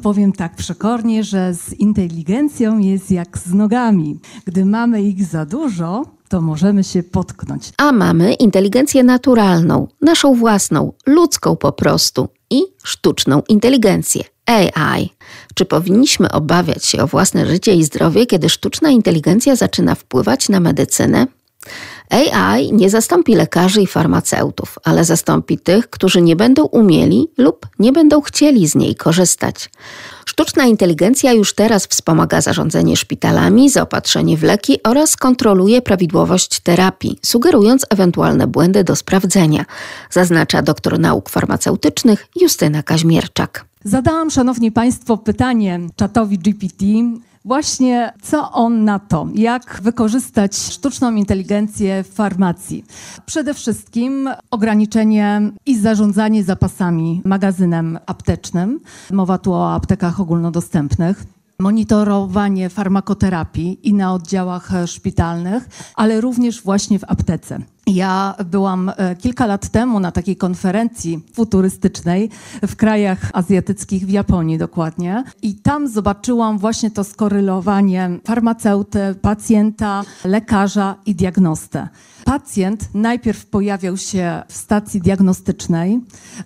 powiem tak przekornie, że z inteligencją jest jak z nogami. Gdy mamy ich za dużo, to możemy się potknąć. A mamy inteligencję naturalną, naszą własną, ludzką po prostu i sztuczną inteligencję. AI. Czy powinniśmy obawiać się o własne życie i zdrowie, kiedy sztuczna inteligencja zaczyna wpływać na medycynę? AI nie zastąpi lekarzy i farmaceutów, ale zastąpi tych, którzy nie będą umieli lub nie będą chcieli z niej korzystać. Sztuczna inteligencja już teraz wspomaga zarządzanie szpitalami, zaopatrzenie w leki oraz kontroluje prawidłowość terapii, sugerując ewentualne błędy do sprawdzenia, zaznacza doktor nauk farmaceutycznych Justyna Kaźmierczak. Zadałam, szanowni państwo, pytanie czatowi GPT, właśnie co on na to, jak wykorzystać sztuczną inteligencję w farmacji. Przede wszystkim ograniczenie i zarządzanie zapasami, magazynem aptecznym. Mowa tu o aptekach ogólnodostępnych. Monitorowanie farmakoterapii i na oddziałach szpitalnych, ale również właśnie w aptece. Ja byłam kilka lat temu na takiej konferencji futurystycznej w krajach azjatyckich, w Japonii dokładnie. I tam zobaczyłam właśnie to skorelowanie farmaceuty, pacjenta, lekarza i diagnostę. Pacjent najpierw pojawiał się w stacji diagnostycznej.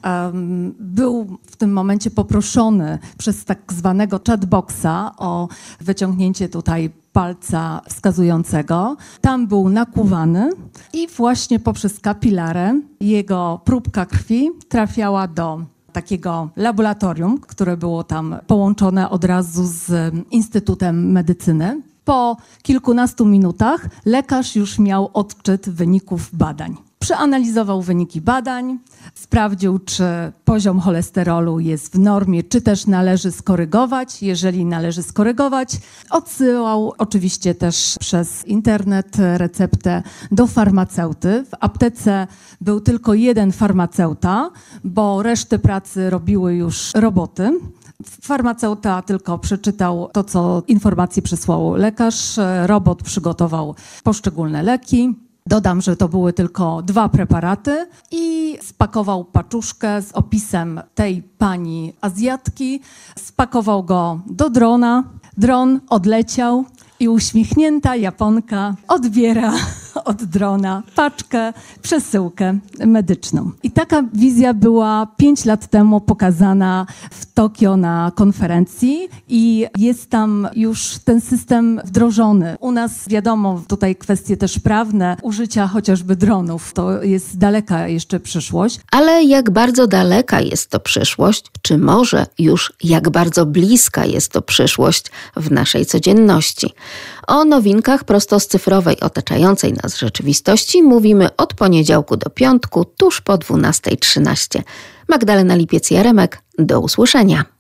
Był w tym momencie poproszony przez tak zwanego chatboxa o wyciągnięcie tutaj palca wskazującego. Tam był nakłuwany i właśnie poprzez kapilarę jego próbka krwi trafiała do takiego laboratorium, które było tam połączone od razu z Instytutem Medycyny. Po kilkunastu minutach lekarz już miał odczyt wyników badań. Przeanalizował wyniki badań, sprawdził, czy poziom cholesterolu jest w normie, czy też należy skorygować. Jeżeli należy skorygować, odsyłał oczywiście też przez internet receptę do farmaceuty. W aptece był tylko jeden farmaceuta, bo resztę pracy robiły już roboty. Farmaceuta tylko przeczytał to, co informacje przesłał lekarz. Robot przygotował poszczególne leki. Dodam, że to były tylko 2 preparaty i spakował paczuszkę z opisem tej pani Azjatki. Spakował go do drona. Dron odleciał i uśmiechnięta Japonka odbiera od drona paczkę, przesyłkę medyczną. I taka wizja była 5 lat temu pokazana w Tokio na konferencji i jest tam już ten system wdrożony. U nas wiadomo, tutaj kwestie też prawne, użycia chociażby dronów, to jest daleka jeszcze przyszłość. Ale jak bardzo daleka jest to przyszłość, czy może już jak bardzo bliska jest to przyszłość w naszej codzienności? O nowinkach prosto z cyfrowej otaczającej nas rzeczywistości mówimy od poniedziałku do piątku, tuż po 12:13. Magdalena Lipiec-Jaremek, do usłyszenia.